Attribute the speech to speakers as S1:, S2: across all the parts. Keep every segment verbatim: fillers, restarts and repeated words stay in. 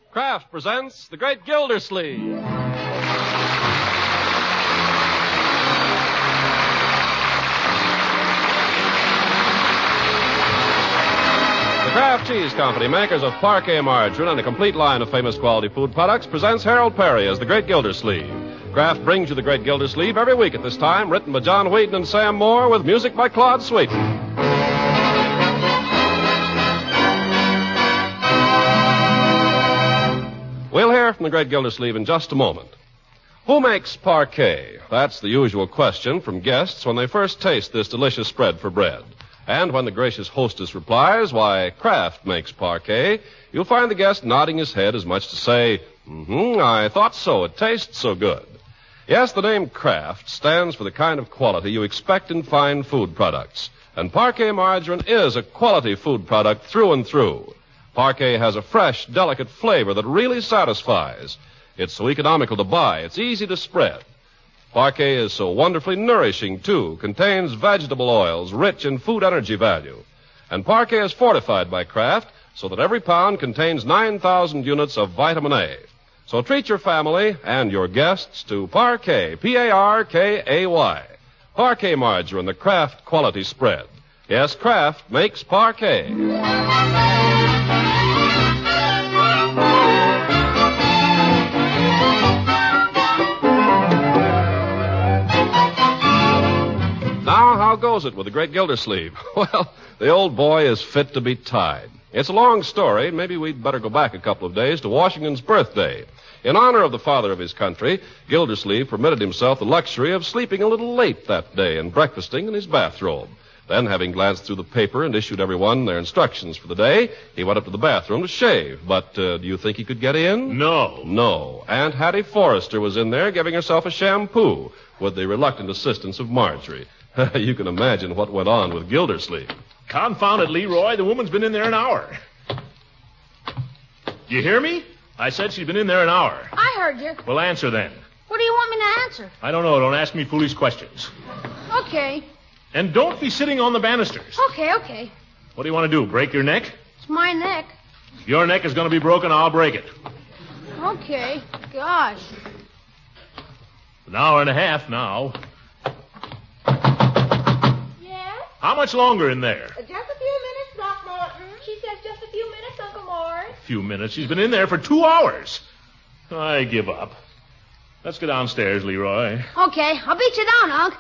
S1: Kraft presents The Great Gildersleeve. The Kraft Cheese Company, makers of Parquet margarine and a complete line of famous quality food products, presents Harold Perry as The Great Gildersleeve. Kraft brings you The Great Gildersleeve every week at this time, written by John Whedon and Sam Moore, with music by Claude Sweeten. We'll hear from The Great Gildersleeve in just a moment. Who makes Parquet? That's the usual question from guests when they first taste this delicious spread for bread. And when the gracious hostess replies, why, Kraft makes Parquet, you'll find the guest nodding his head as much to say, mm-hmm, I thought so. It tastes so good. Yes, the name Kraft stands for the kind of quality you expect in fine food products. And Parquet margarine is a quality food product through and through. Parquet has a fresh, delicate flavor that really satisfies. It's so economical to buy. It's easy to spread. Parquet is so wonderfully nourishing, too. Contains vegetable oils rich in food energy value. And Parquet is fortified by Kraft so that every pound contains nine thousand units of vitamin A. So treat your family and your guests to Parquet, P A R K A Y. Parquet margarine, the Kraft quality spread. Yes, Kraft makes Parquet. Now, how goes it with the Great Gildersleeve? Well, the old boy is fit to be tied. It's a long story. Maybe we'd better go back a couple of days to Washington's birthday. In honor of the father of his country, Gildersleeve permitted himself the luxury of sleeping a little late that day and breakfasting in his bathrobe. Then, having glanced through the paper and issued everyone their instructions for the day, he went up to the bathroom to shave. But uh, do you think he could get in?
S2: No.
S1: No. Aunt Hattie Forrester was in there giving herself a shampoo with the reluctant assistance of Marjorie. You can imagine what went on with Gildersleeve.
S2: Confound it, Leroy. The woman's been in there an hour. You hear me? I said she's been in there an hour.
S3: I heard you.
S2: Well, answer then.
S3: What do you want me to answer?
S2: I don't know. Don't ask me foolish questions.
S3: Okay.
S2: And don't be sitting on the banisters.
S3: Okay, okay.
S2: What do you want to do, break your neck?
S3: It's my neck.
S2: If your neck is going to be broken, I'll break it.
S3: Okay. Gosh.
S2: An hour and a half now.
S4: Yes?
S2: How much longer in there?
S4: Just a few minutes, Throckmorton. She says just a few minutes, Uncle Mort.
S2: A few minutes. She's been in there for two hours. I give up. Let's go downstairs, Leroy.
S3: Okay. I'll beat you down, Unc.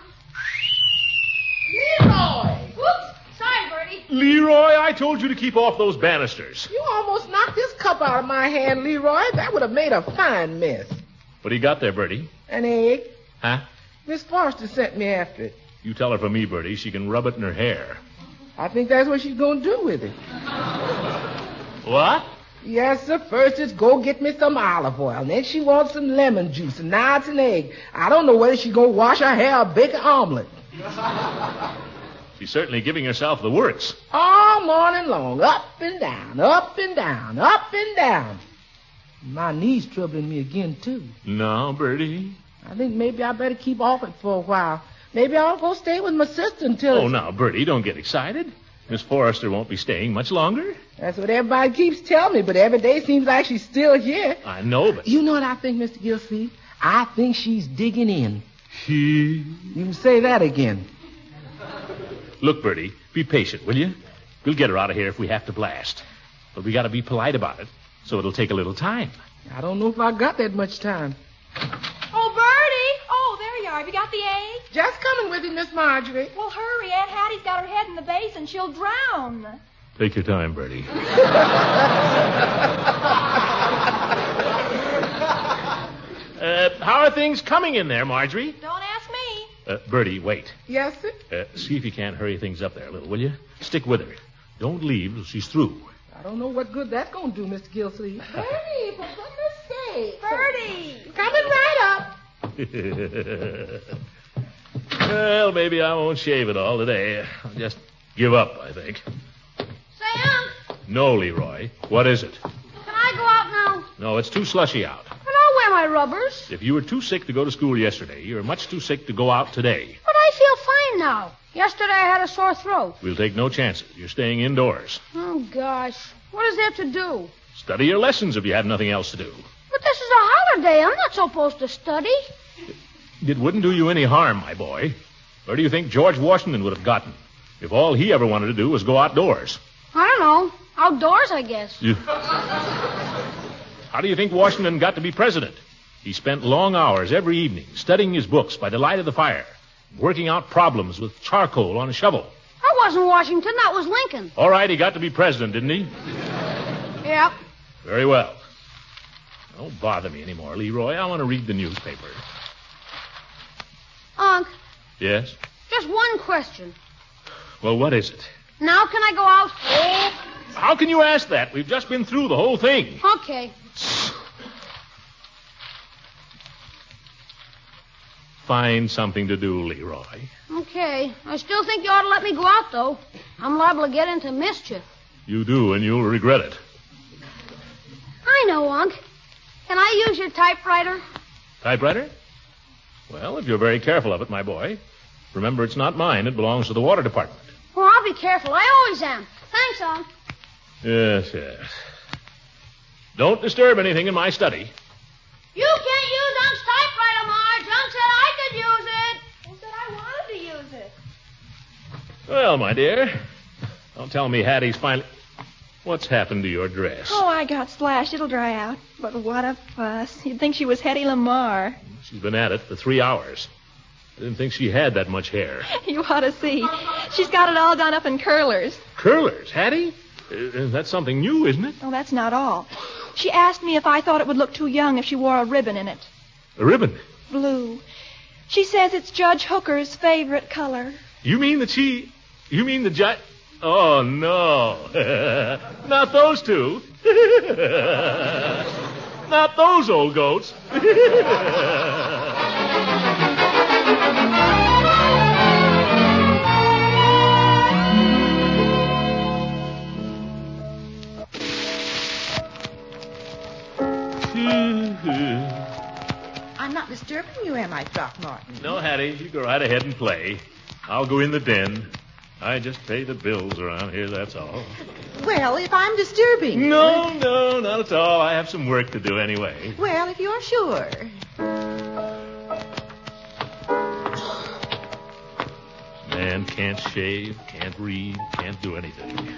S4: Leroy!
S3: Whoops. Sorry, Bertie.
S2: Leroy, I told you to keep off those banisters.
S5: You almost knocked this cup out of my hand, Leroy. That would have made a fine mess.
S2: What do you got there, Bertie?
S5: An egg.
S2: Huh?
S5: Miss Forrester sent me after it.
S2: You tell her for me, Bertie. She can rub it in her hair.
S5: I think that's what she's going to do with it.
S2: What?
S5: Yes, sir. First it's go get me some olive oil. And then she wants some lemon juice. And now it's an egg. I don't know whether she's going to wash her hair or bake an omelet.
S2: She's certainly giving herself the works.
S5: All morning long. Up and down, up and down, up and down. My knee's troubling me again, too.
S2: No, Bertie.
S5: I think maybe I better keep off it for a while. Maybe I'll go stay with my sister until...
S2: Oh, now, Bertie, don't get excited. Miss Forrester won't be staying much longer.
S5: That's what everybody keeps telling me, but every day seems like she's still here.
S2: I know, but...
S5: You know what I think, Mister Gilsleeve? I think she's digging in.
S2: She...
S5: You can say that again.
S2: Look, Bertie, be patient, will you? We'll get her out of here if we have to blast. But we got to be polite about it, so it'll take a little time.
S5: I don't know if I got that much time.
S4: Oh, Bertie! Oh, there you are. Have you got the egg?
S5: Just coming with you, Miss Marjorie.
S4: Well, hurry. Aunt Hattie's got her head in the basin. She'll drown.
S2: Take your time, Bertie. uh, how are things coming in there, Marjorie?
S4: Don't ask me.
S2: Uh, Bertie, wait.
S5: Yes, sir?
S2: Uh, see if you can't hurry things up there a little, will you? Stick with her. Don't leave till she's through.
S5: I don't know what good that's going to do, Mister Gilsleeve.
S4: Bertie, for goodness sake. Bertie!
S5: Coming right up.
S2: Well, maybe I won't shave it all today. I'll just give up, I think.
S3: Say, Unc.
S2: No, Leroy. What is it?
S3: Can I go out now?
S2: No, it's too slushy out.
S3: But I'll wear my rubbers.
S2: If you were too sick to go to school yesterday, you're much too sick to go out today.
S3: But I feel fine now. Yesterday I had a sore throat.
S2: We'll take no chances. You're staying indoors.
S3: Oh, gosh. What is there to do?
S2: Study your lessons if you have nothing else to do.
S3: But this is a holiday. I'm not supposed to study.
S2: It wouldn't do you any harm, my boy. Where do you think George Washington would have gotten if all he ever wanted to do was go outdoors?
S3: I don't know. Outdoors, I guess.
S2: You... How do you think Washington got to be president? He spent long hours every evening studying his books by the light of the fire, working out problems with charcoal on a shovel.
S3: That wasn't Washington. That was Lincoln.
S2: All right, he got to be president, didn't he?
S3: Yep.
S2: Very well. Don't bother me anymore, Leroy. I want to read the newspaper.
S3: Unc,
S2: Yes?
S3: just one question.
S2: Well, what is it?
S3: Now can I go out?
S2: How can you ask that? We've just been through the whole thing.
S3: Okay.
S2: Find something to do, Leroy.
S3: Okay. I still think you ought to let me go out, though. I'm liable to get into mischief.
S2: You do, and you'll regret it.
S3: I know, Unc. Can I use your typewriter?
S2: Typewriter? Well, if you're very careful of it, my boy. Remember, it's not mine. It belongs to the water department.
S3: Well, I'll be careful. I always am. Thanks, Unc.
S2: Yes, yes. Don't disturb anything in my study.
S3: You can't use Unc's typewriter, Marge. Unc said I could use it.
S4: Who said I wanted to use it?
S2: Well, my dear, don't tell me Hattie's finally... What's happened to your dress?
S6: Oh, I got splashed. It'll dry out. But what a fuss. You'd think she was Hetty Lamar.
S2: She's been at it for three hours. I didn't think she had that much hair.
S6: You ought to see. She's got it all done up in curlers.
S2: Curlers, Hattie? Uh, that's something new, isn't it?
S6: Oh, that's not all. She asked me if I thought it would look too young if she wore a ribbon in it.
S2: A ribbon?
S6: Blue. She says it's Judge Hooker's favorite color.
S2: You mean that she... You mean the judge... Oh, no. Not those two. Not those old goats.
S7: I'm not disturbing you, am I, Throckmorton?
S2: No, Hattie, you go right ahead and play. I'll go in the den. I just pay the bills around here, that's all.
S7: Well, if I'm disturbing you...
S2: No, no, not at all. I have some work to do anyway.
S7: Well, if you're sure.
S2: Man can't shave, can't read, can't do anything.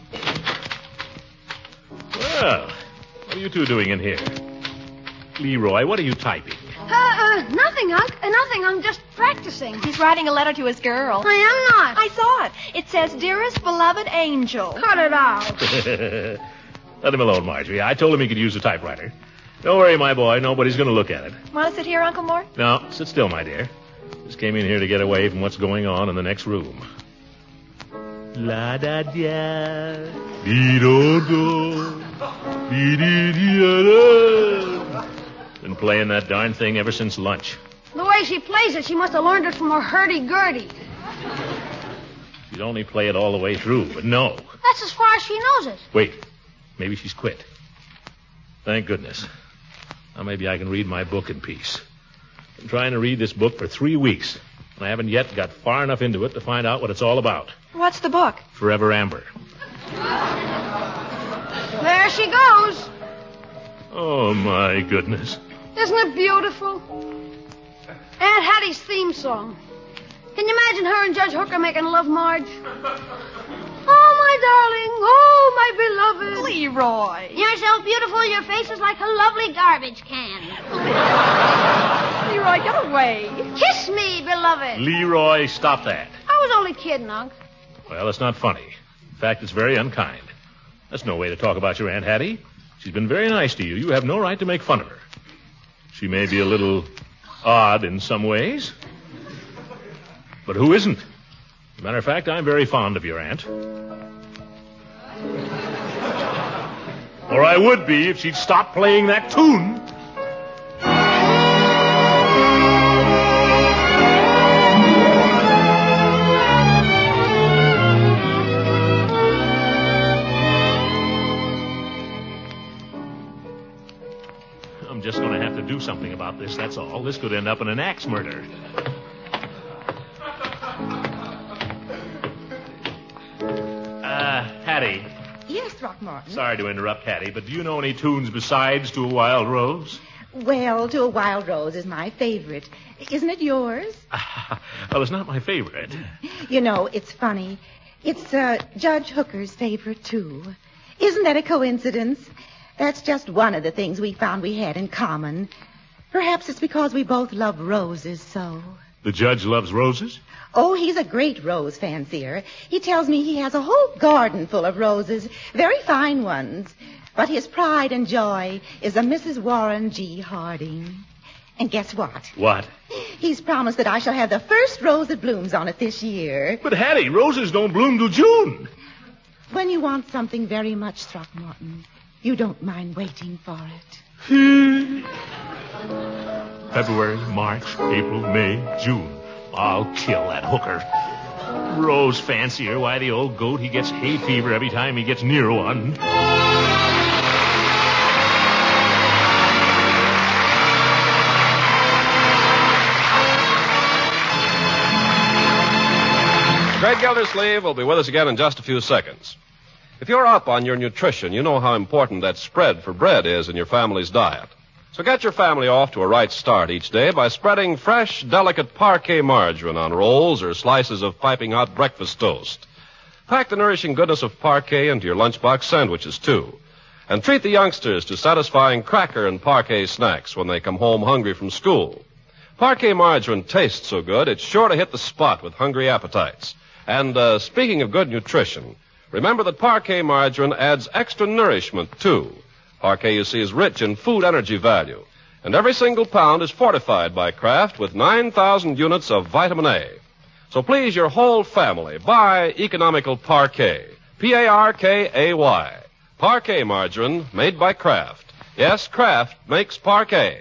S2: Well, what are you two doing in here? Leroy, what are you typing?
S3: Uh, uh, nothing, Unc. Uh, nothing. I'm just practicing.
S6: He's writing a letter to his girl.
S3: I am not.
S6: I saw it. It says, Dearest beloved angel.
S3: Cut it out.
S2: Let him alone, Marjorie. I told him he could use a typewriter. Don't worry, my boy. Nobody's going to look at it.
S6: Want to sit here, Uncle Mort?
S2: No, sit still, my dear. Just came in here to get away from what's going on in the next room. La da da, dee do do, dee dee dee da. Been playing that darn thing ever since lunch.
S3: The way she plays it, she must have learned it from her hurdy-gurdy.
S2: She'd only play it all the way through, but no.
S3: That's as far as she knows it.
S2: Wait, maybe she's quit. Thank goodness. Now maybe I can read my book in peace. Been trying to read this book for three weeks, and I haven't yet got far enough into it to find out what it's all about.
S6: What's the book?
S2: Forever Amber.
S3: There she goes.
S2: Oh, my goodness.
S3: Isn't it beautiful? Aunt Hattie's theme song. Can you imagine her and Judge Hooker making love, Marge? Oh, my darling. Oh, my beloved.
S6: Leroy.
S3: You're so beautiful, your face is like a lovely garbage can.
S6: Leroy, get away.
S3: Kiss me, beloved.
S2: Leroy, stop that.
S3: I was only kidding, Unc.
S2: Well, it's not funny. In fact, it's very unkind. That's no way to talk about your Aunt Hattie. She's been very nice to you. You have no right to make fun of her. She may be a little odd in some ways, but who isn't? As a matter of fact, I'm very fond of your aunt. Or I would be if she'd stop playing that tune. I'm just going to have to do something about this, that's all. This could end up in an axe murder. Uh, Hattie.
S7: Yes, Throckmorton.
S2: Sorry to interrupt, Hattie, but do you know any tunes besides To a Wild Rose?
S7: Well, To a Wild Rose is my favorite. Isn't it yours?
S2: Well, it's not my favorite.
S7: You know, it's funny. It's uh, Judge Hooker's favorite, too. Isn't that a coincidence? That's just one of the things we found we had in common. Perhaps it's because we both love roses so.
S2: The judge loves roses?
S7: Oh, he's a great rose fancier. He tells me he has a whole garden full of roses, very fine ones. But his pride and joy is a Missus Warren G. Harding. And guess what?
S2: What?
S7: He's promised that I shall have the first rose that blooms on it this year.
S2: But, Hattie, roses don't bloom till June.
S7: When you want something very much, Throckmorton, you don't mind waiting for it.
S2: February, March, April, May, June. I'll kill that Hooker. Rose fancier. Why, the old goat, he gets hay fever every time he gets near one.
S1: Greg Gildersleeve will be with us again in just a few seconds. If you're up on your nutrition, you know how important that spread for bread is in your family's diet. So get your family off to a right start each day by spreading fresh, delicate Parquet margarine on rolls or slices of piping hot breakfast toast. Pack the nourishing goodness of Parquet into your lunchbox sandwiches, too. And treat the youngsters to satisfying cracker and Parquet snacks when they come home hungry from school. Parquet margarine tastes so good, it's sure to hit the spot with hungry appetites. And uh, speaking of good nutrition, remember that Parquet margarine adds extra nourishment, too. Parquet, you see, is rich in food energy value. And every single pound is fortified by Kraft with nine thousand units of vitamin A. So please your whole family, buy economical Parquet. P A R K A Y. Parquet margarine made by Kraft. Yes, Kraft makes Parquet.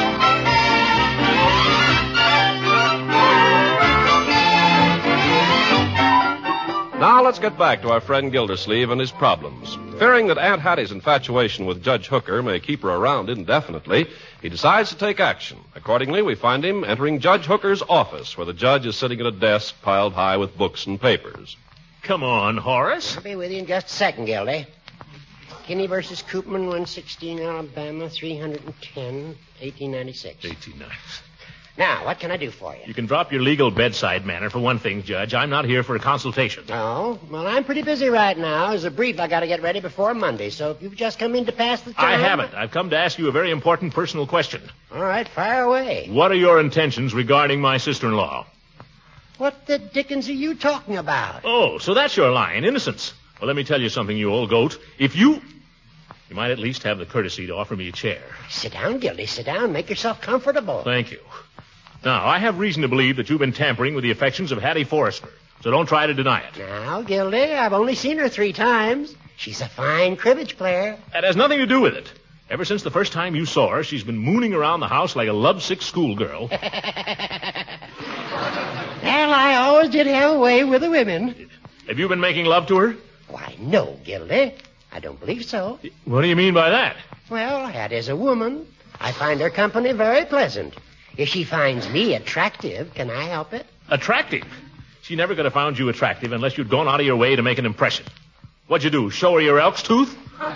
S1: Now let's get back to our friend Gildersleeve and his problems. Fearing that Aunt Hattie's infatuation with Judge Hooker may keep her around indefinitely, he decides to take action. Accordingly, we find him entering Judge Hooker's office, where the judge is sitting at a desk piled high with books and papers.
S2: Come on, Horace.
S8: I'll be with you in just a second, Gildy. Kinney versus Koopman, one sixteen, Alabama, three ten, eighteen ninety-six.
S2: eighteen ninety-six.
S8: Now, what can I do for you?
S2: You can drop your legal bedside manner for one thing, Judge. I'm not here for a consultation.
S8: Oh, well, I'm pretty busy right now. There's a brief I got to get ready before Monday, so if you've just come in to pass the time...
S2: I haven't. I've come to ask you a very important personal question.
S8: All right, fire away.
S2: What are your intentions regarding my sister-in-law?
S8: What the dickens are you talking about?
S2: Oh, so that's your line, innocence. Well, let me tell you something, you old goat. If you... You might at least have the courtesy to offer me a chair.
S8: Sit down, Gildy. Sit down. Make yourself comfortable.
S2: Thank you. Now, I have reason to believe that you've been tampering with the affections of Hattie Forrester, so don't try to deny it.
S8: Now, Gildy, I've only seen her three times. She's a fine cribbage player.
S2: That has nothing to do with it. Ever since the first time you saw her, she's been mooning around the house like a lovesick schoolgirl.
S8: Well, I always did have a way with the women.
S2: Have you been making love to her?
S8: Why, no, Gildy. I don't believe so.
S2: What do you mean by that?
S8: Well, Hattie's a woman. I find her company very pleasant. If she finds me attractive, can I help it?
S2: Attractive? She never could have found you attractive unless you'd gone out of your way to make an impression. What'd you do, show her your elk's tooth?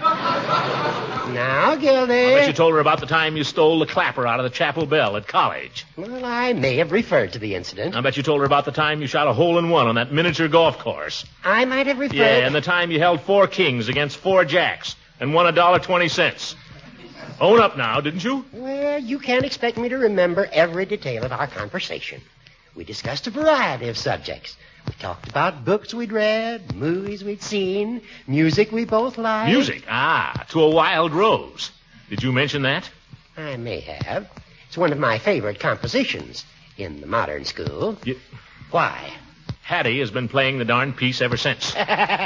S8: Now, Gildy.
S2: I bet you told her about the time you stole the clapper out of the chapel bell at college.
S8: Well, I may have referred to the incident.
S2: I bet you told her about the time you shot a hole-in-one on that miniature golf course.
S8: I might have referred...
S2: Yeah, and the time you held four kings against four jacks and won a dollar twenty cents. Own up now, didn't you?
S8: Well, you can't expect me to remember every detail of our conversation. We discussed a variety of subjects. We talked about books we'd read, movies we'd seen, music we both liked.
S2: Music? Ah, To a Wild Rose. Did you mention that?
S8: I may have. It's one of my favorite compositions in the modern school.
S2: You...
S8: Why?
S2: Hattie has been playing the darn piece ever since.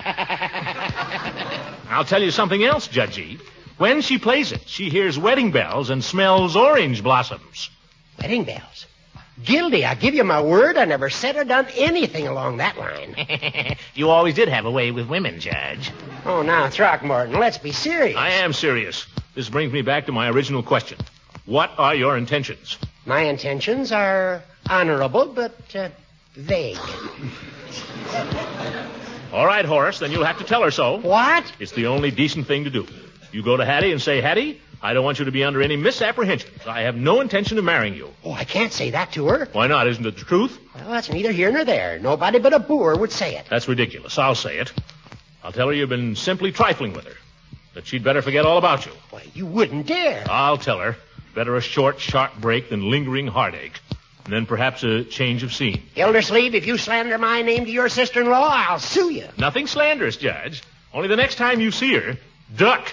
S2: I'll tell you something else, Judgey. When she plays it, she hears wedding bells and smells orange blossoms.
S8: Wedding bells? Gildy, I give you my word, I never said or done anything along that line.
S9: You always did have a way with women, Judge.
S8: Oh, now, Throckmorton, let's be serious.
S2: I am serious. This brings me back to my original question. What are your intentions?
S8: My intentions are honorable, but uh, vague.
S2: All right, Horace, then you'll have to tell her so.
S8: What?
S2: It's the only decent thing to do. You go to Hattie and say, Hattie, I don't want you to be under any misapprehensions. I have no intention of marrying you.
S8: Oh, I can't say that to her.
S2: Why not? Isn't it the truth?
S8: Well, that's neither here nor there. Nobody but a boor would say it.
S2: That's ridiculous. I'll say it. I'll tell her you've been simply trifling with her. That she'd better forget all about you.
S8: Why, you wouldn't dare.
S2: I'll tell her. Better a short, sharp break than lingering heartache. And then perhaps a change of scene.
S8: Gildersleeve, if you slander my name to your sister-in-law, I'll sue you.
S2: Nothing slanderous, Judge. Only the next time you see her, duck.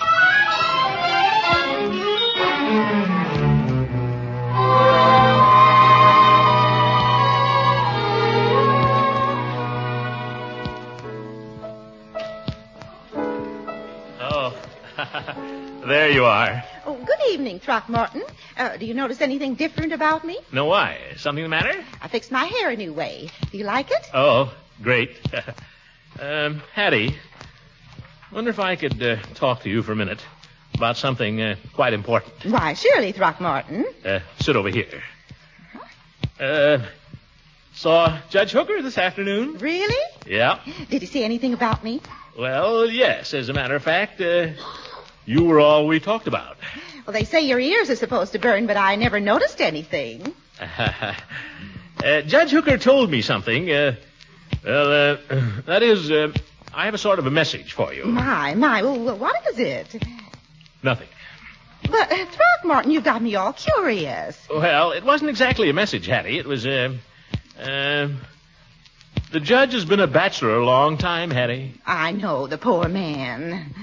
S2: Oh, there you are.
S7: Oh, good evening, Throckmorton. Uh, do you notice anything different about me?
S2: No, why? Something the matter?
S7: I fixed my hair a new way. Do you like it?
S2: Oh, great. um, Hattie, wonder if I could uh, talk to you for a minute about something uh, quite important.
S7: Why, surely, Throckmorton.
S2: Uh, sit over here. Uh, saw Judge Hooker this afternoon.
S7: Really?
S2: Yeah.
S7: Did he say anything about me?
S2: Well, yes. As a matter of fact, uh, you were all we talked about.
S7: Well, they say your ears are supposed to burn, but I never noticed anything.
S2: uh, Judge Hooker told me something. Uh, well, uh, that is, uh, I have a sort of a message for you.
S7: My, my, well, what is it?
S2: Nothing.
S7: But, uh, Throckmorton, you've got me all curious.
S2: Well, it wasn't exactly a message, Hattie. It was, uh, uh, the judge has been a bachelor a long time, Hattie.
S7: I know, the poor man.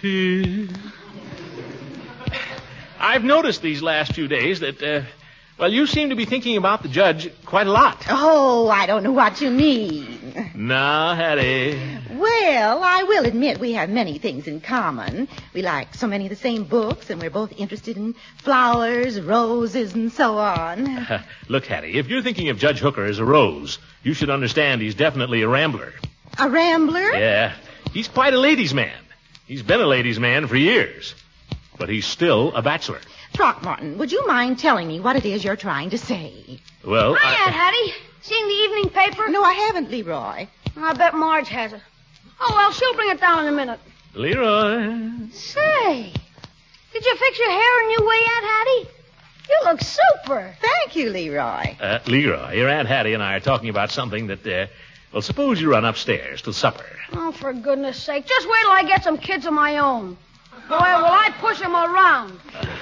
S2: I've noticed these last few days that, uh, well, you seem to be thinking about the judge quite a lot.
S7: Oh, I don't know what you mean.
S2: No, Hattie.
S7: Well, I will admit we have many things in common. We like so many of the same books, and we're both interested in flowers, roses, and so on.
S2: Uh, look, Hattie, if you're thinking of Judge Hooker as a rose, you should understand he's definitely a rambler.
S7: A rambler?
S2: Yeah. He's quite a ladies' man. He's been a ladies' man for years. But he's still a bachelor.
S7: Throckmorton, would you mind telling me what it is you're trying to say?
S2: Well,
S3: Hi,
S2: I...
S3: Aunt Hattie. Seen the evening paper?
S7: No, I haven't, Leroy.
S3: I bet Marge has it. Oh, well, she'll bring it down in a minute.
S2: Leroy.
S3: Say, did you fix your hair a new way, Aunt Hattie? You look super.
S7: Thank you, Leroy.
S2: Uh, Leroy, your Aunt Hattie and I are talking about something that, uh, well, suppose you run upstairs to supper.
S3: Oh, for goodness sake. Just wait till I get some kids of my own. Boy, will I push them around.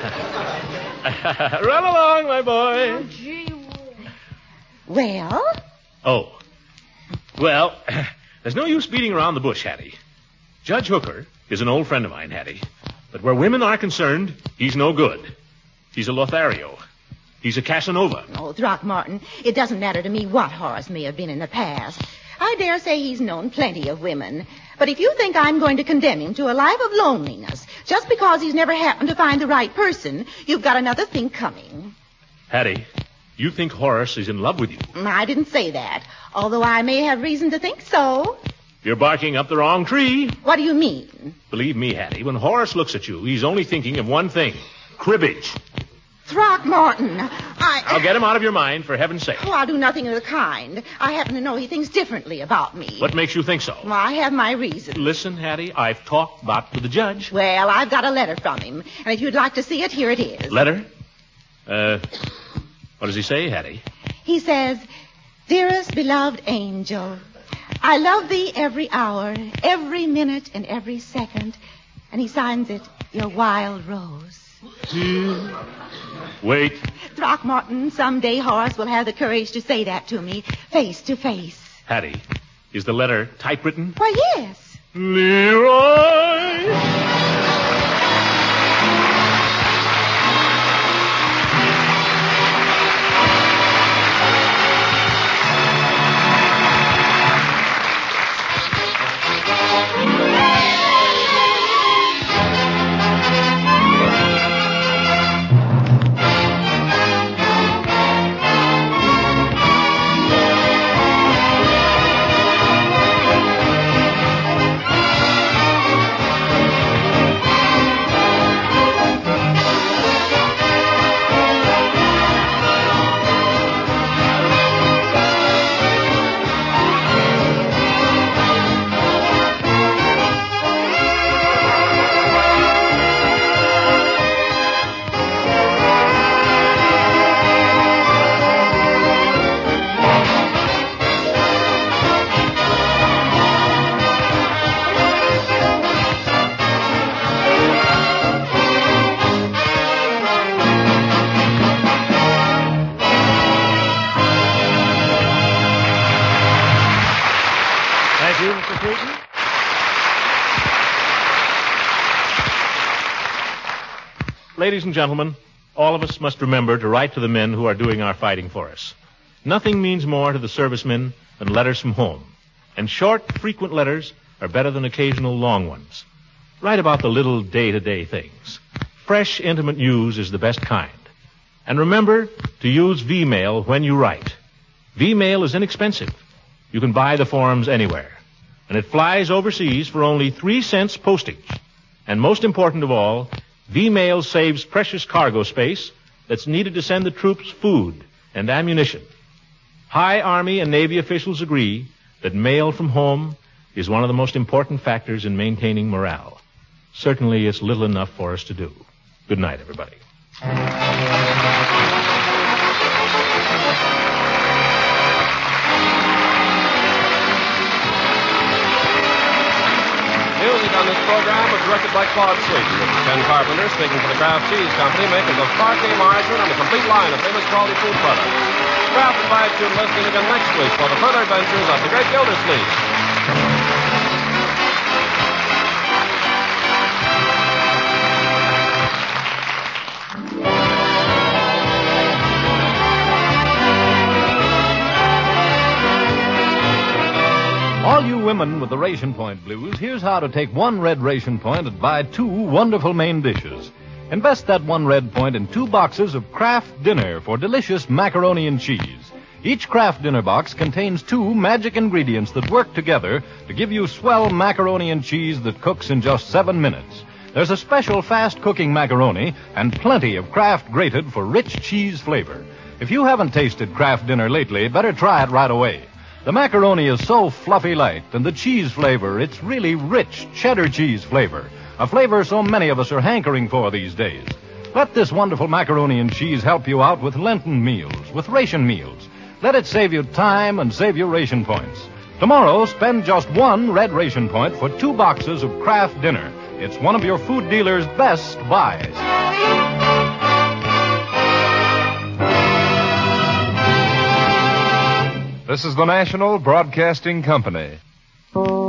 S2: Run along, my boy.
S3: Oh, gee.
S7: Well?
S2: Oh. Well, there's no use beating around the bush, Hattie. Judge Hooker is an old friend of mine, Hattie. But where women are concerned, he's no good. He's a Lothario. He's a Casanova.
S7: Oh, Throckmorton, it doesn't matter to me what Horace may have been in the past. I dare say he's known plenty of women. But if you think I'm going to condemn him to a life of loneliness just because he's never happened to find the right person, you've got another thing coming.
S2: Hattie, you think Horace is in love with you?
S7: I didn't say that, although I may have reason to think so.
S2: You're barking up the wrong tree.
S7: What do you mean?
S2: Believe me, Hattie, when Horace looks at you, he's only thinking of one thing. Cribbage.
S7: Throckmorton, I...
S2: I'll get him out of your mind, for heaven's sake.
S7: Oh, I'll do nothing of the kind. I happen to know he thinks differently about me.
S2: What makes you think so?
S7: Well, I have my reasons.
S2: Listen, Hattie, I've talked about to the judge.
S7: Well, I've got a letter from him, and if you'd like to see it, here it is.
S2: Letter? Uh, what does he say, Hattie?
S7: He says, Dearest beloved angel, I love thee every hour, every minute, and every second. And he signs it, Your Wild Rose.
S2: Wait.
S7: Throckmorton, someday Horace will have the courage to say that to me, face to face.
S2: Hattie, is the letter typewritten?
S7: Why, yes.
S2: Leroy! Ladies and gentlemen, all of us must remember to write to the men who are doing our fighting for us. Nothing means more to the servicemen than letters from home. And short, frequent letters are better than occasional long ones. Write about the little day-to-day things. Fresh, intimate news is the best kind. And remember to use V-mail when you write. V-mail is inexpensive. You can buy the forms anywhere. And it flies overseas for only three cents postage. And most important of all, V-mail saves precious cargo space that's needed to send the troops food and ammunition. High Army and Navy officials agree that mail from home is one of the most important factors in maintaining morale. Certainly, it's little enough for us to do. Good night, everybody.
S1: Music on this program was directed by Claude Sweeten. This is Ken Carpenter speaking for the Kraft Cheese Company, makers of Parquet margarine and a complete line of famous quality food products. Kraft invites you to listen again next week for the further adventures of the Great Gildersleeve.
S10: All you women with the Ration Point blues, here's how to take one red Ration Point and buy two wonderful main dishes. Invest that one red point in two boxes of Kraft Dinner for delicious macaroni and cheese. Each Kraft Dinner box contains two magic ingredients that work together to give you swell macaroni and cheese that cooks in just seven minutes. There's a special fast-cooking macaroni and plenty of Kraft grated for rich cheese flavor. If you haven't tasted Kraft Dinner lately, better try it right away. The macaroni is so fluffy light, and the cheese flavor, it's really rich cheddar cheese flavor, a flavor so many of us are hankering for these days. Let this wonderful macaroni and cheese help you out with Lenten meals, with ration meals. Let it save you time and save you ration points. Tomorrow, spend just one red ration point for two boxes of Kraft Dinner. It's one of your food dealer's best buys.
S11: This is the National Broadcasting Company.